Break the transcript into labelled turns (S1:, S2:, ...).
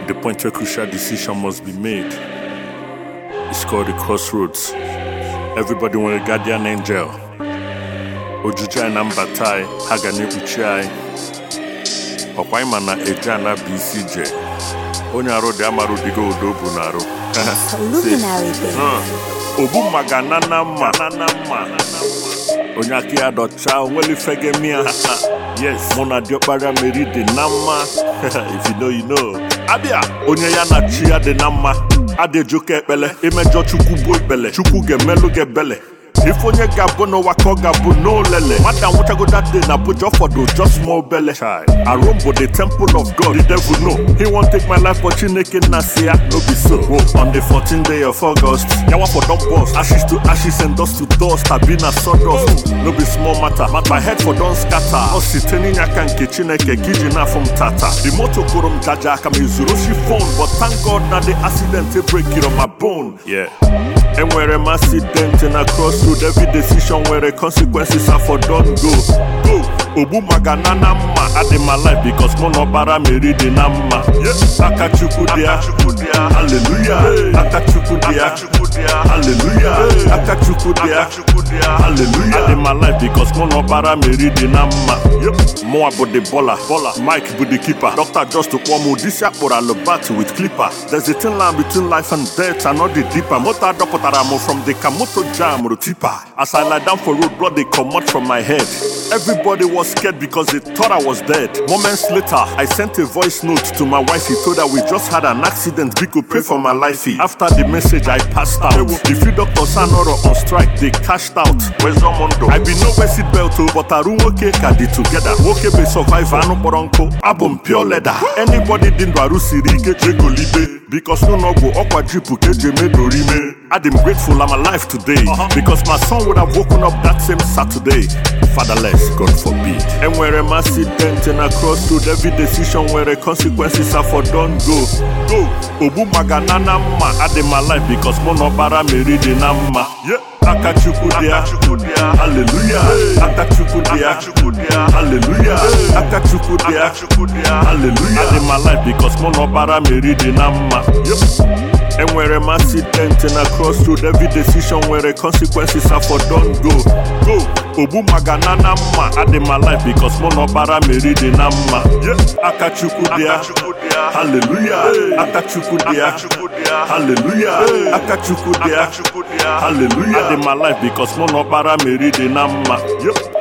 S1: The point where crucial decision must be made. It's called the crossroads. Everybody want a guardian angel. Ojujai na mbatai, hagani uchai. Okwaima na ejana BCJ. Onyaro de amaru digo udobu naro.
S2: Luminary
S1: Obu magana nama. Onyaki adocha onweli fege mia. Yes, mona diopara meride nama. If you know, you know. Abia, onye ya na chia de nama. Ade joke ekpele, imejo chukwu bo ikpele. Chukwu gemelu gebele. If onye gabo no wako gabo no lele. Madam what I go that day na bojo for do just small belly. Arombo the temple of God, the devil know. He won't take my life but chineke nasia. No be so. On the 14th day of August, yawa for don boss. Ashes to ashes and dust to dust. Tabina sawdust. No be small matter. My head for don scatter. Ositeni nyaka nke chineke gijina from tata. The motor korom jaja kama izuroshi phone. But thank God na the accident break it on my bone. Yeah. And where an accident in a crossroad, every decision where the consequences are for don't go. Obu magana nama, add in my life because monobara meri de nama. Yes, akachukudia, hallelujah. Akachukudia, hallelujah. Akachukudia, hallelujah. Add in my life because monobara meri de nama. Yep, more about the baller. Mike be the keeper. Doctor just to form this yap or a battle with clipper. There's a thin line between life and death, and not the deeper. Motor dopotaramo from the Kamoto jam rotipa. As I lie down for road, blood they come out from my head. Everybody was scared because they thought I was dead. Moments later, I sent a voice note to my wife. He told her we just had an accident. We could pray for my life. After the message, I passed out. The few doctors are not on strike. They cashed out. Where's Zomondo? I be no seat belt, but I room okay, kadi together. Okay, be survivor, no poronko. Abum pure leather. Anybody didn't barusi rike chego libe. Because no go okwa jipu keje me dorime. I'm grateful I'm alive today. Because my son would have woken up that same Saturday. Fatherless, God forbid. And where a accident in a crossroad, every decision where the consequences are for don't go. Obu magana nama, add in my life because monobara meri de nama. Yeah. Akachukudia, hallelujah. Akachukudia, hallelujah. Akachukudia, hallelujah. Add in my life because monobara meri de nama. Yep. And where a accident in a crossroad, every decision where the consequences are for don't go. Obu magana nama, add in my life because monobara meri de nama. Yeah. Akachukudia, hallelujah. Akachukudia, hallelujah. Akachukudia, hallelujah. Add in my life because monobara meri de nama. Yep.